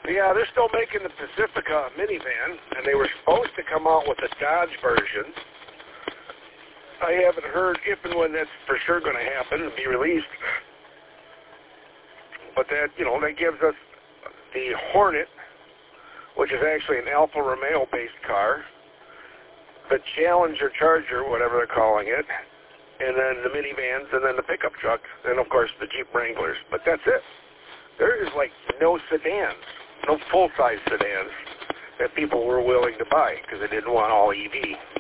Yeah, they're still making the Pacifica minivan, and they were supposed to come out with a Dodge version. I haven't heard if and when that's for sure going to happen and be released. But that, that gives us the Hornet, which is actually an Alfa Romeo-based car, the Challenger Charger, whatever they're calling it, and then the minivans, and then the pickup truck, and, of course, the Jeep Wranglers. But that's it. There is, no sedans, no full-size sedans that people were willing to buy because they didn't want all EV.